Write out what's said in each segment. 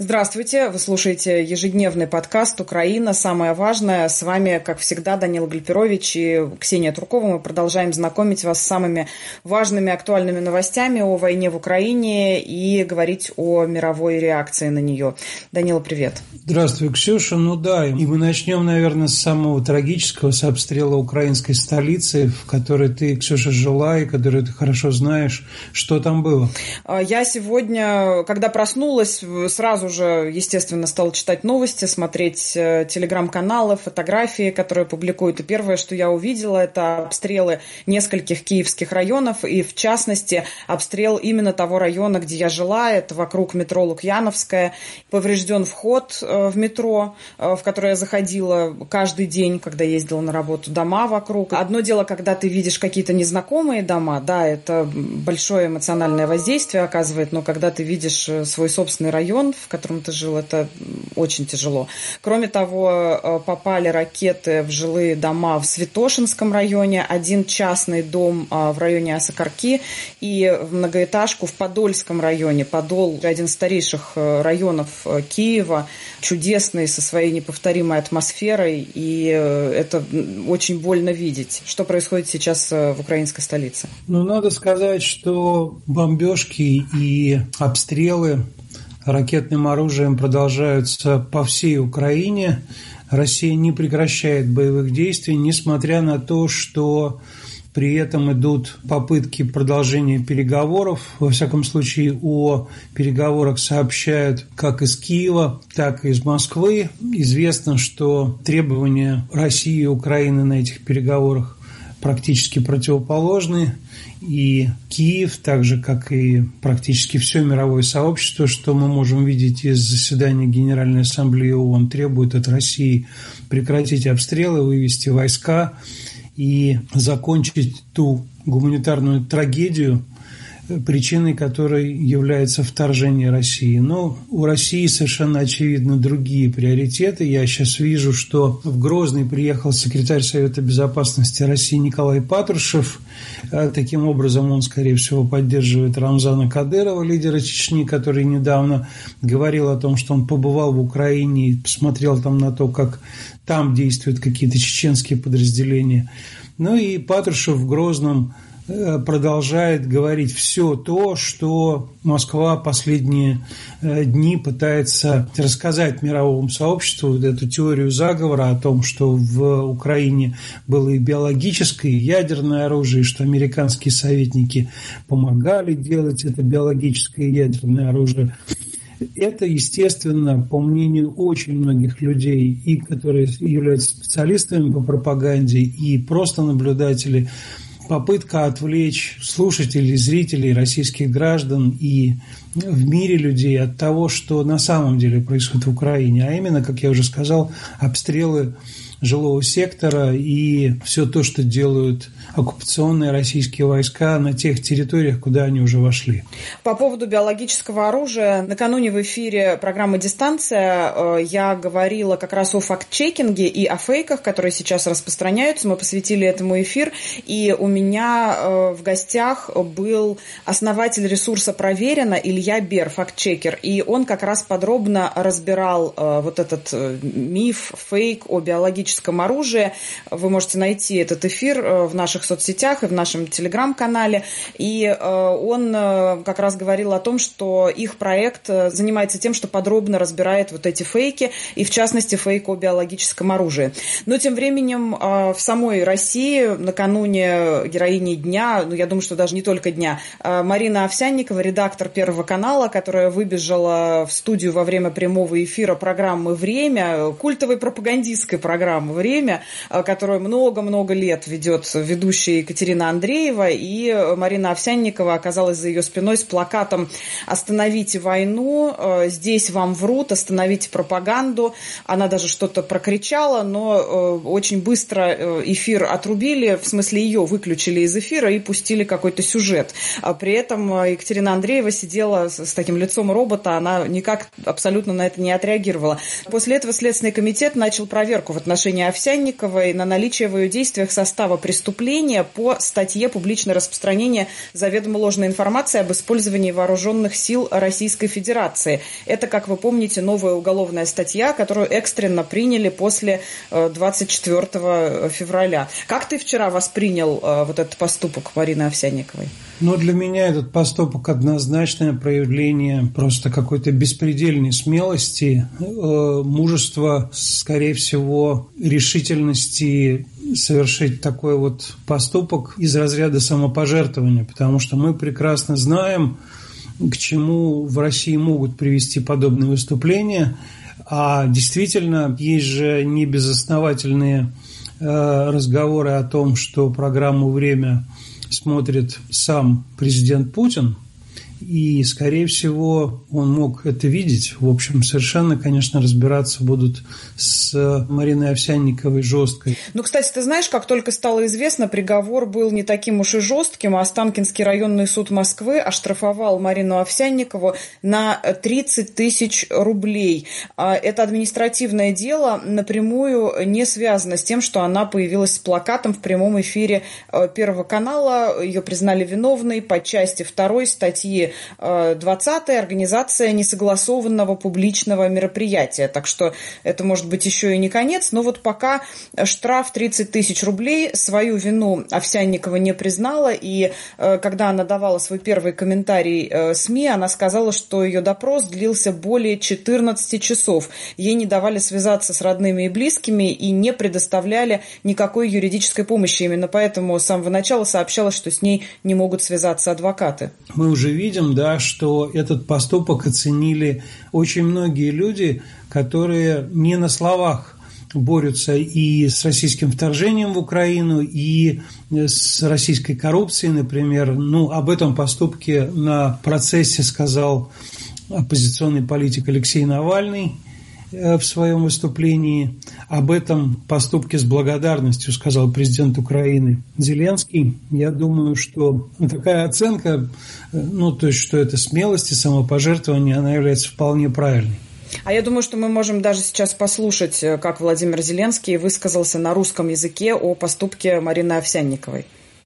Здравствуйте, вы слушаете ежедневный подкаст «Украина. Самое важное». С вами, как всегда, Данила Гальперович и Ксения Туркова. Мы продолжаем знакомить вас с самыми важными актуальными новостями о войне в Украине и говорить о мировой реакции на нее. Данила, привет. Здравствуй, Ксюша. И мы начнем, наверное, с самого трагического, с обстрела украинской столицы, в которой ты, Ксюша, жила и которую ты хорошо знаешь. Что там было? Я сегодня, когда проснулась, сразу же, естественно, стала читать новости, смотреть телеграм-каналы, фотографии, которые публикуют. И первое, что я увидела, это обстрелы нескольких киевских районов, и в частности обстрел именно того района, где я жила. Это вокруг метро Лукьяновская. Поврежден вход в метро, в которое я заходила каждый день, когда ездила на работу. Дома вокруг. Одно дело, когда ты видишь какие-то незнакомые дома, да, это большое эмоциональное воздействие оказывает, но когда ты видишь свой собственный район, в котором ты жил, это очень тяжело. Кроме того, попали ракеты в жилые дома в Святошинском районе, один частный дом в районе Осокорки и в многоэтажку в Подольском районе. Подол – один из старейших районов Киева, чудесный, со своей неповторимой атмосферой, и это очень больно видеть. Что происходит сейчас в украинской столице? Надо сказать, что бомбежки и обстрелы ракетным оружием продолжаются по всей Украине. Россия не прекращает боевых действий, несмотря на то, что при этом идут попытки продолжения переговоров. Во всяком случае, о переговорах сообщают как из Киева, так и из Москвы. Известно, что требования России и Украины на этих переговорах практически противоположны. И Киев, так же, как и практически все мировое сообщество, что мы можем видеть из заседания Генеральной Ассамблеи ООН, требует от России прекратить обстрелы, вывести войска и закончить ту гуманитарную трагедию, причиной которой является вторжение России. Но у России совершенно очевидно другие приоритеты. Я сейчас вижу, что в Грозный приехал секретарь Совета Безопасности России Николай Патрушев. Таким образом, он, скорее всего, поддерживает Рамзана Кадырова, лидера Чечни, который недавно говорил о том, что он побывал в Украине и посмотрел там на то, как там действуют какие-то чеченские подразделения. И Патрушев в Грозном продолжает говорить все то, что Москва последние дни пытается рассказать мировому сообществу, эту теорию заговора о том, что в Украине было и биологическое, и ядерное оружие, и что американские советники помогали делать это биологическое и ядерное оружие. Это, естественно, по мнению очень многих людей, и которые являются специалистами по пропаганде, и просто наблюдатели, попытка отвлечь слушателей, зрителей, российских граждан и в мире людей от того, что на самом деле происходит в Украине, а именно, как я уже сказал, обстрелы жилого сектора и все то, что делают оккупационные российские войска на тех территориях, куда они уже вошли. По поводу биологического оружия, накануне в эфире программы «Дистанция» я говорила как раз о факт-чекинге и о фейках, которые сейчас распространяются. Мы посвятили этому эфир, и у меня в гостях был основатель ресурса «Проверено» Илья Бер, факт-чекер, и он как раз подробно разбирал вот этот миф, фейк о биологическом оружии. Вы можете найти этот эфир в наших соцсетях и в нашем телеграм-канале. И он как раз говорил о том, что их проект занимается тем, что подробно разбирает вот эти фейки, и в частности фейк о биологическом оружии. Но тем временем в самой России накануне героини дня, я думаю, что даже не только дня, Марина Овсянникова, редактор Первого канала, которая выбежала в студию во время прямого эфира программы «Время», культовой пропагандистской программы «Время», которую много-много лет ведет ведущая Екатерина Андреева, и Марина Овсянникова оказалась за ее спиной с плакатом «Остановите войну», «Здесь вам врут», «Остановите пропаганду». Она даже что-то прокричала, но очень быстро эфир отрубили, в смысле ее выключили из эфира и пустили какой-то сюжет. При этом Екатерина Андреева сидела с таким лицом робота, она никак абсолютно на это не отреагировала. После этого Следственный комитет начал проверку в отношении отношении Овсянниковой на наличие в ее действиях состава преступления по статье «Публичное распространение заведомо ложной информации об использовании вооруженных сил Российской Федерации». Это, как вы помните, новая уголовная статья, которую экстренно приняли после 24 февраля. Как ты вчера воспринял вот этот поступок Марины Овсянниковой? Но для меня этот поступок однозначное проявление просто какой-то беспредельной смелости, мужества, скорее всего, решительности совершить такой вот поступок из разряда самопожертвования, потому что мы прекрасно знаем, к чему в России могут привести подобные выступления, а действительно есть же небезосновательные разговоры о том, что программу «Время» смотрит сам президент Путин, и, скорее всего, он мог это видеть. В общем, совершенно, конечно, разбираться будут с Мариной Овсянниковой жестко. Ну, кстати, ты знаешь, как только стало известно, приговор был не таким уж и жестким, а Останкинский районный суд Москвы оштрафовал Марину Овсянникову на 30 тысяч рублей. Это административное дело напрямую не связано с тем, что она появилась с плакатом в прямом эфире Первого канала. Ее признали виновной по части 2 статьи 20 организация несогласованного публичного мероприятия. Так что это может быть еще и не конец. Но вот пока штраф 30 тысяч рублей, свою вину Овсянникова не признала. И когда она давала свой первый комментарий СМИ, она сказала, что ее допрос длился более 14 часов. Ей не давали связаться с родными и близкими и не предоставляли никакой юридической помощи. Именно поэтому с самого начала сообщалось, что с ней не могут связаться адвокаты. Мы уже видим, да, что этот поступок оценили очень многие люди, которые не на словах борются и с российским вторжением в Украину, и с российской коррупцией, например. Ну, об этом поступке на процессе сказал оппозиционный политик Алексей Навальный в своем выступлении. Об этом поступке с благодарностью сказал президент Украины Зеленский. Я думаю, что такая оценка, то есть, что это смелость и самопожертвование, она является вполне правильной. А я думаю, что мы можем даже сейчас послушать, как Владимир Зеленский высказался на русском языке о поступке Марины Овсянниковой.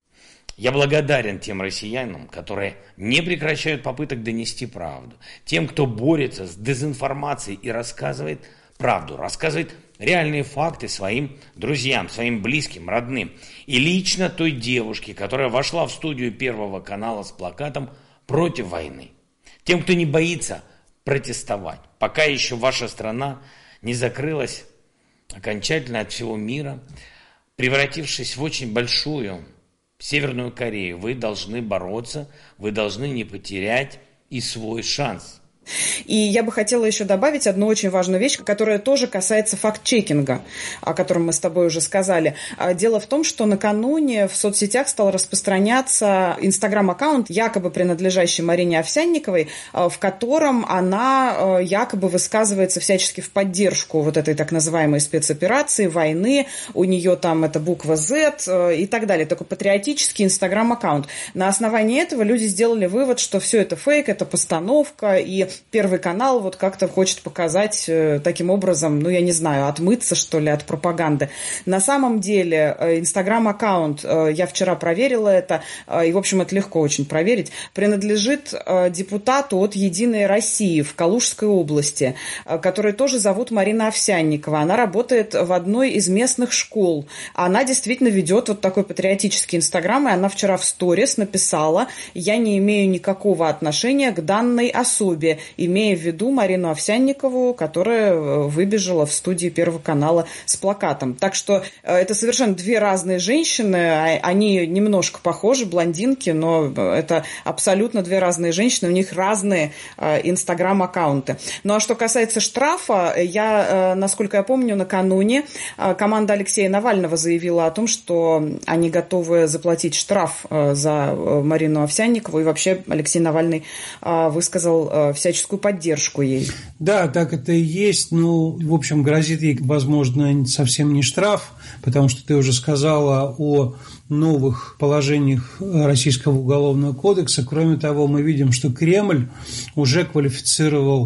Я благодарен тем россиянам, которые не прекращают попыток донести правду, тем, кто борется с дезинформацией и рассказывает правду, рассказывает реальные факты своим друзьям, своим близким, родным. И лично той девушке, которая вошла в студию Первого канала с плакатом «Против войны». Тем, кто не боится протестовать, пока еще ваша страна не закрылась окончательно от всего мира, превратившись в очень большую Северную Корею. Вы должны бороться, вы должны не потерять и свой шанс. И я бы хотела еще добавить одну очень важную вещь, которая тоже касается факт-чекинга, о котором мы с тобой уже сказали. Дело в том, что накануне в соцсетях стал распространяться инстаграм-аккаунт, якобы принадлежащий Марине Овсянниковой, в котором она якобы высказывается всячески в поддержку вот этой так называемой спецоперации, войны. У нее там это буква Z и так далее. Такой патриотический инстаграм-аккаунт. На основании этого люди сделали вывод, что все это фейк, это постановка, и Первый канал вот как-то хочет показать таким образом, я не знаю, отмыться, что ли, от пропаганды. На самом деле, инстаграм-аккаунт, я вчера проверила это, и, в общем, это легко очень проверить, принадлежит депутату от «Единой России» в Калужской области, которую тоже зовут Марина Овсянникова. Она работает в одной из местных школ. Она действительно ведет вот такой патриотический инстаграм, и она вчера в сторис написала: «Я не имею никакого отношения к данной особе», имея в виду Марину Овсянникову, которая выбежала в студии Первого канала с плакатом. Так что это совершенно две разные женщины, они немножко похожи, блондинки, но это абсолютно две разные женщины, у них разные инстаграм-аккаунты. Ну а что касается штрафа, насколько я помню, накануне команда Алексея Навального заявила о том, что они готовы заплатить штраф за Марину Овсянникову, и вообще Алексей Навальный высказал всяческую поддержку ей. Да, так это и есть. В общем, грозит ей, возможно, совсем не штраф, потому что ты уже сказала о новых положениях Российского уголовного кодекса. Кроме того, мы видим, что Кремль уже квалифицировал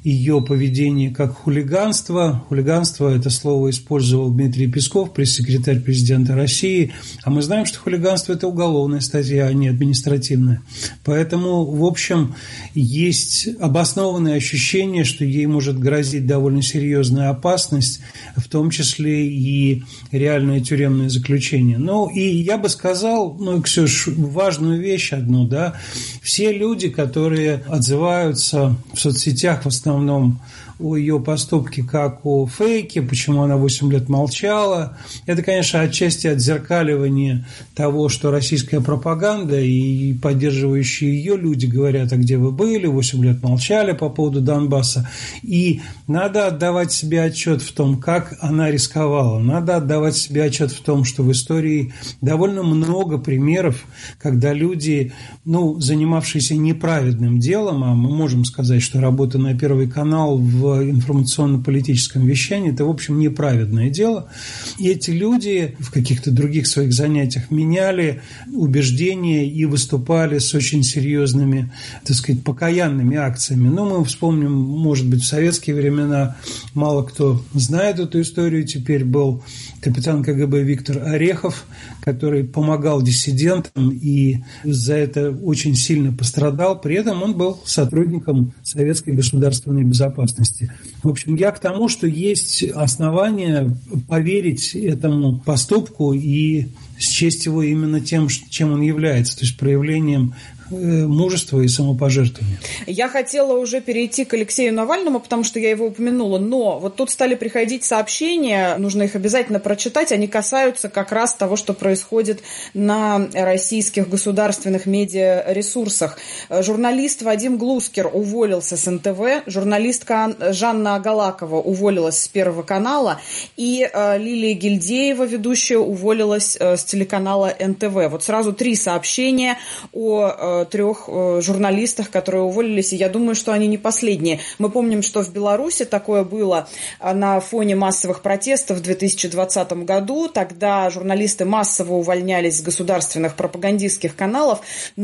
ее поведение как хулиганство. Хулиганство – это слово использовал Дмитрий Песков, пресс-секретарь президента России. А мы знаем, что хулиганство – это уголовная статья, а не административная. Поэтому, в общем, есть обоснованное ощущение, что ей может грозить довольно серьезная опасность, в том числе и реальное тюремное заключение. Ну, и я бы сказал, Ксюш, важную вещь одну, да, все люди, которые отзываются в соцсетях в основном о ее поступке как о фейке, почему она 8 лет молчала. Это, конечно, отчасти отзеркаливание того, что российская пропаганда и поддерживающие ее люди говорят, а где вы были, 8 лет молчали по поводу Донбасса. И надо отдавать себе отчет в том, как она рисковала. Надо отдавать себе отчет в том, что в истории довольно много примеров, когда люди, занимавшиеся неправедным делом, а мы можем сказать, что работа на Первый канал в информационно-политическом вещании – это, в общем, неправедное дело. И эти люди в каких-то других своих занятиях меняли убеждения и выступали с очень серьезными, так сказать, покаянными акциями. Мы вспомним, может быть, в советские времена мало кто знает эту историю. Теперь был капитан КГБ Виктор Орехов, который помогал диссидентам и за это очень сильно пострадал. При этом он был сотрудником Советской государственной безопасности. В общем, я к тому, что есть основания поверить этому поступку и счесть его именно тем, чем он является, то есть проявлением мужества и самопожертвования. Я хотела уже перейти к Алексею Навальному, потому что я его упомянула, но вот тут стали приходить сообщения, нужно их обязательно прочитать, они касаются как раз того, что происходит на российских государственных медиаресурсах. Журналист Вадим Глускер уволился с НТВ, журналистка Жанна Агалакова уволилась с Первого канала, и Лилия Гильдеева, ведущая, уволилась с телеканала НТВ. Вот сразу 3 сообщения о 3 журналистах, которые уволились, и я думаю, что они не последние. Мы помним, что в Беларуси такое было на фоне массовых протестов в 2020 году. Тогда журналисты массово увольнялись с государственных пропагандистских каналов,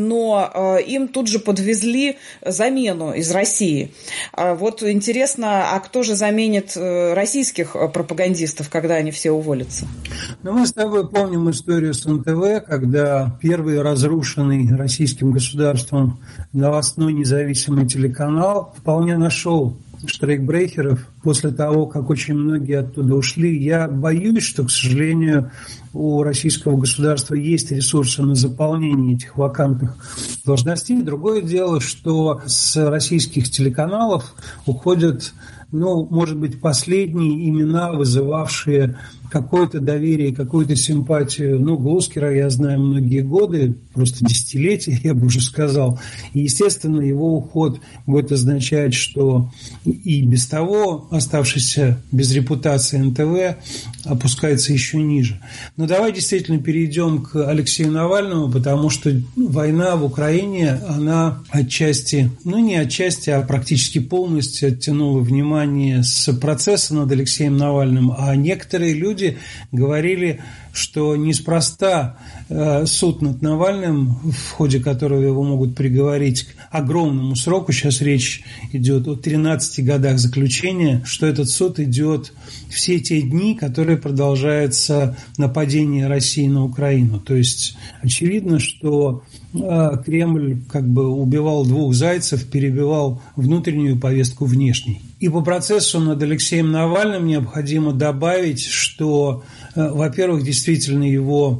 но им тут же подвезли замену из России. Вот интересно, а кто же заменит российских пропагандистов, когда они все уволятся? Мы с тобой помним историю с НТВ, когда первый разрушенный российским государством новостной независимый телеканал вполне нашел штрейкбрехеров после того, как очень многие оттуда ушли. Я боюсь, что, к сожалению, у российского государства есть ресурсы на заполнение этих вакантных должностей. Другое дело, что с российских телеканалов уходят, может быть, последние имена, вызывавшие какое-то доверие, какую-то симпатию. Глускера я знаю многие годы, просто десятилетия, я бы уже сказал. И, естественно, его уход будет означать, что и без того оставшийся без репутации НТВ опускается еще ниже. Но давай действительно перейдем к Алексею Навальному, потому что война в Украине, она отчасти, не отчасти, а практически полностью оттянула внимание с процесса над Алексеем Навальным, а некоторые люди говорили, что неспроста суд над Навальным, в ходе которого его могут приговорить к огромному сроку, сейчас речь идет о 13 годах заключения, что этот суд идет все те дни, которые продолжается нападение России на Украину. То есть очевидно, что Кремль убивал 2 зайцев, перебивал внутреннюю повестку внешней. И по процессу над Алексеем Навальным необходимо добавить, что, во-первых, действительно его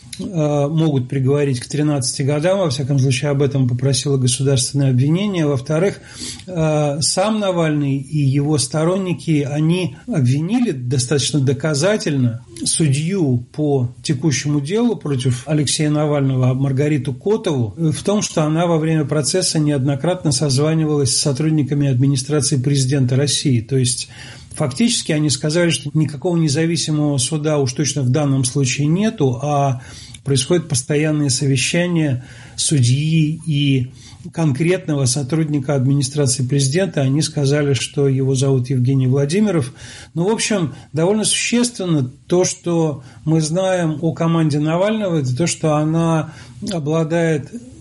могут приговорить к 13 годам, во всяком случае об этом попросило государственное обвинение. Во-вторых, сам Навальный и его сторонники, они обвинили достаточно доказательно судью по текущему делу против Алексея Навального, Маргариту Котову, в том, что она во время процесса неоднократно созванивалась с сотрудниками администрации президента России. То есть фактически они сказали, что никакого независимого суда уж точно в данном случае нету, а происходит постоянное совещание судьи и конкретного сотрудника администрации президента. Они сказали, что его зовут Евгений Владимиров. В общем, довольно существенно то, что мы знаем о команде Навального, это то, что она обладает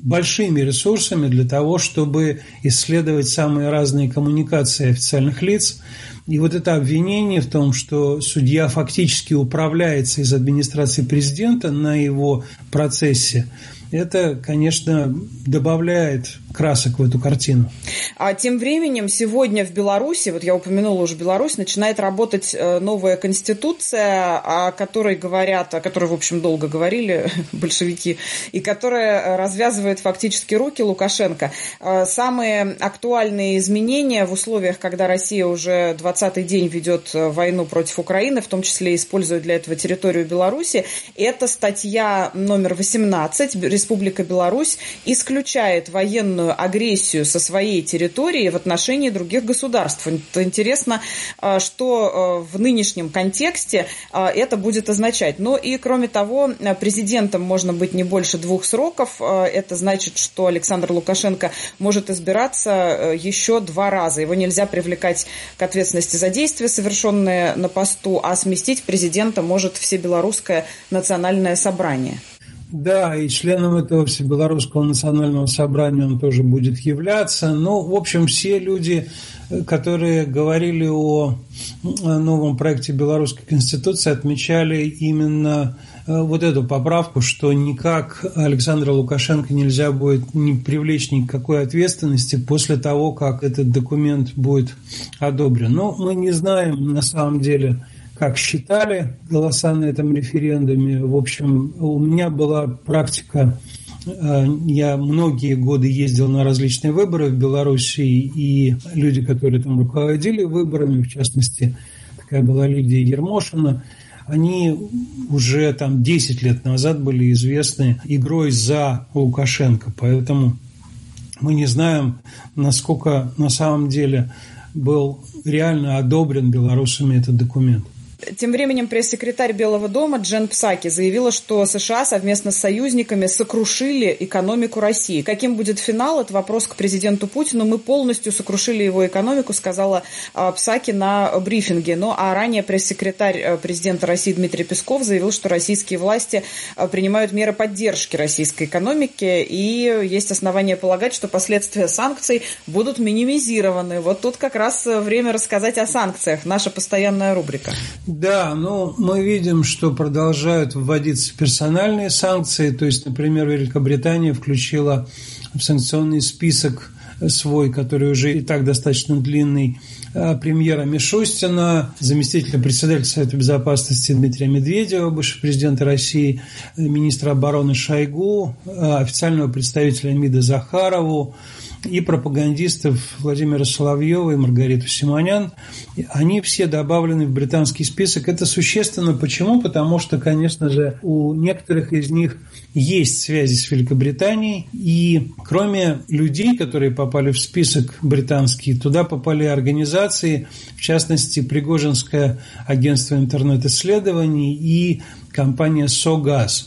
большими ресурсами для того, чтобы исследовать самые разные коммуникации официальных лиц. И вот это обвинение в том, что судья фактически управляется из администрации президента на его процессе, это, конечно, добавляет красок в эту картину. А тем временем сегодня в Беларуси, вот я упомянула уже Беларусь, начинает работать новая конституция, о которой говорят, о которой, в общем, долго говорили большевики, и которая развязывает фактически руки Лукашенко. Самые актуальные изменения в условиях, когда Россия уже 20-й день ведет войну против Украины, в том числе используя для этого территорию Беларуси, это статья номер 18. Республика Беларусь исключает военную агрессию со своей территории в отношении других государств. Интересно, что в нынешнем контексте это будет означать. Ну и кроме того, президентом можно быть не больше 2 сроков. Это значит, что Александр Лукашенко может избираться еще 2 раза. Его нельзя привлекать к ответственности за действия, совершенные на посту, а сместить президента может Всебелорусское национальное собрание. Да, и членом этого Всебелорусского национального собрания он тоже будет являться. Ну, в общем, все люди, которые говорили о новом проекте Белорусской Конституции, отмечали именно вот эту поправку, что никак Александра Лукашенко нельзя будет не привлечь ни к какой ответственности после того, как этот документ будет одобрен. Но мы не знаем на самом деле, как считали голоса на этом референдуме. В общем, у меня была практика, я многие годы ездил на различные выборы в Беларуси, и люди, которые там руководили выборами, в частности, такая была Лидия Ермошина, они уже там 10 лет назад были известны игрой за Лукашенко, поэтому мы не знаем, насколько на самом деле был реально одобрен белорусами этот документ. Тем временем пресс-секретарь Белого дома Джен Псаки заявила, что США совместно с союзниками сокрушили экономику России. Каким будет финал? Это вопрос к президенту Путину. Мы полностью сокрушили его экономику, сказала Псаки на брифинге. Ну а ранее пресс-секретарь президента России Дмитрий Песков заявил, что российские власти принимают меры поддержки российской экономики, и есть основания полагать, что последствия санкций будут минимизированы. Вот тут как раз время рассказать о санкциях. Наша постоянная рубрика. Да, но мы видим, что продолжают вводиться персональные санкции. То есть, например, Великобритания включила в санкционный список свой, который уже и так достаточно длинный, премьера Мишустина, заместителя председателя Совета Безопасности Дмитрия Медведева, бывшего президента России, министра обороны Шойгу, официального представителя МИДа Захарову и пропагандистов Владимира Соловьева и Маргариту Симонян. Они все добавлены в британский список. Это существенно. Почему? Потому что, конечно же, у некоторых из них есть связи с Великобританией. И кроме людей, которые попали в список британский, туда попали организации, в частности, Пригожинское агентство интернет-исследований и компания «Согаз».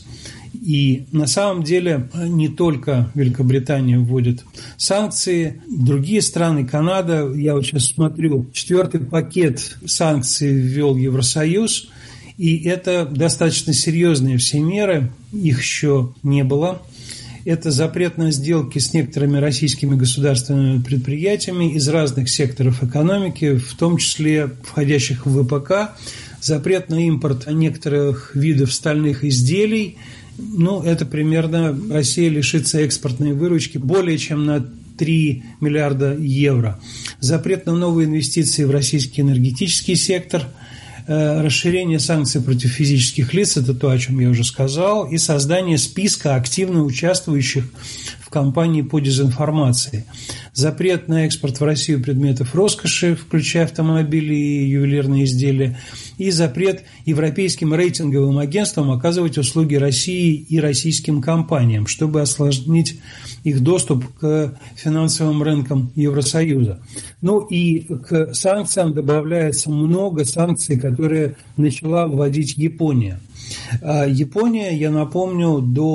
И на самом деле не только Великобритания вводит санкции, другие страны, Канада, я вот сейчас смотрю, 4-й пакет санкций ввел Евросоюз, и это достаточно серьезные все меры, их еще не было. Это запрет на сделки с некоторыми российскими государственными предприятиями из разных секторов экономики, в том числе входящих в ВПК, запрет на импорт некоторых видов стальных изделий. Ну, это примерно Россия лишится экспортной выручки более чем на 3 миллиарда евро. Запрет на новые инвестиции в российский энергетический сектор, расширение санкций против физических лиц, это то, о чем я уже сказал, и создание списка активно участвующих в кампании по дезинформации. Запрет на экспорт в Россию предметов роскоши, включая автомобили и ювелирные изделия, и запрет европейским рейтинговым агентствам оказывать услуги России и российским компаниям, чтобы осложнить их доступ к финансовым рынкам Евросоюза. Ну и к санкциям добавляется много санкций, которые начала вводить Япония. Япония, я напомню, до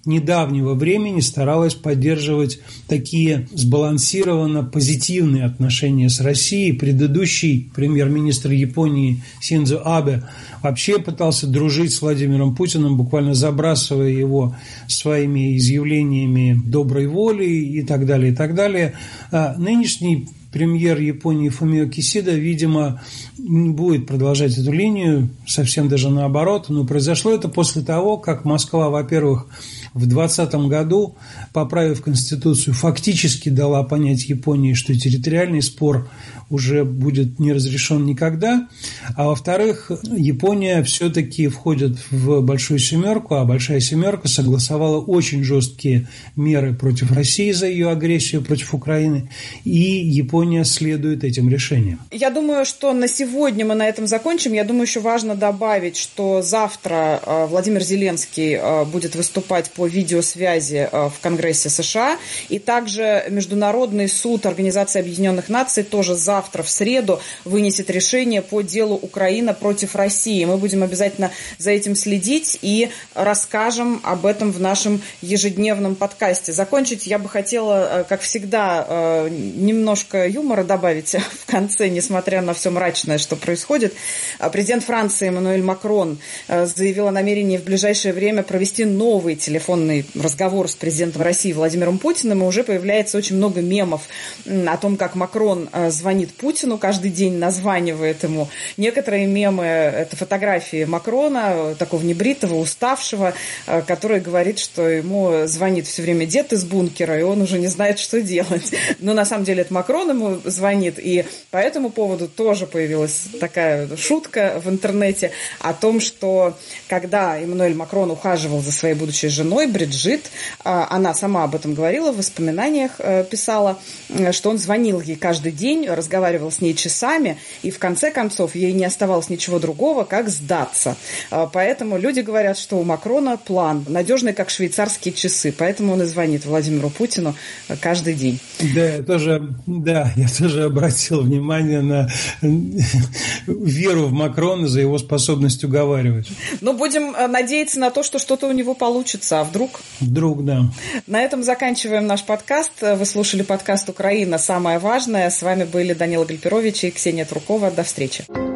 недавнего времени старалась поддерживать такие сбалансированно позитивные отношения с Россией. Предыдущий премьер-министр Японии Синдзо Абе вообще пытался дружить с Владимиром Путиным, буквально забрасывая его своими изъявлениями доброй воли и так далее, и так далее. Нынешний премьер Японии Фумио Кисида, видимо, не будет продолжать эту линию, совсем даже наоборот. Но произошло это после того, как Москва, во-первых, в 2020 году, поправив Конституцию, фактически дала понять Японии, что территориальный спор уже будет не разрешен никогда. А во-вторых, Япония все-таки входит в Большую Семерку, а Большая Семерка согласовала очень жесткие меры против России за ее агрессию против Украины, и Япония следует этим решениям. Я думаю, что на сегодня мы на этом закончим. Я думаю, еще важно добавить, что завтра Владимир Зеленский будет выступать по видеосвязи в Конгрессе США, и также Международный суд Организации Объединенных Наций тоже завтра, в среду, вынесет решение по делу Украина против России. Мы будем обязательно за этим следить и расскажем об этом в нашем ежедневном подкасте. Закончить я бы хотела, как всегда, немножко юмора добавить в конце, несмотря на все мрачное, что происходит. Президент Франции Эммануэль Макрон заявил о намерении в ближайшее время провести новый телефонный разговор с президентом России Владимиром Путиным, и уже появляется очень много мемов о том, как Макрон звонит Путину, каждый день названивает ему. Некоторые мемы – это фотографии Макрона, такого небритого, уставшего, который говорит, что ему звонит все время дед из бункера, и он уже не знает, что делать. Но на самом деле это Макрон ему звонит, и по этому поводу тоже появилась такая шутка в интернете о том, что когда Эммануэль Макрон ухаживал за своей будущей женой Бриджит, она сама об этом говорила, в воспоминаниях писала, что он звонил ей каждый день, разговаривал с ней часами, и в конце концов ей не оставалось ничего другого, как сдаться. Поэтому люди говорят, что у Макрона план надежный, как швейцарские часы, поэтому он и звонит Владимиру Путину каждый день. Я тоже обратил внимание на веру в Макрона за его способность уговаривать. Но будем надеяться на то, что что-то у него получится, а вдруг? Вдруг, да. На этом заканчиваем наш подкаст. Вы слушали подкаст «Украина. Самое важное». С вами были Данила Гальперович и Ксения Трукова. До встречи.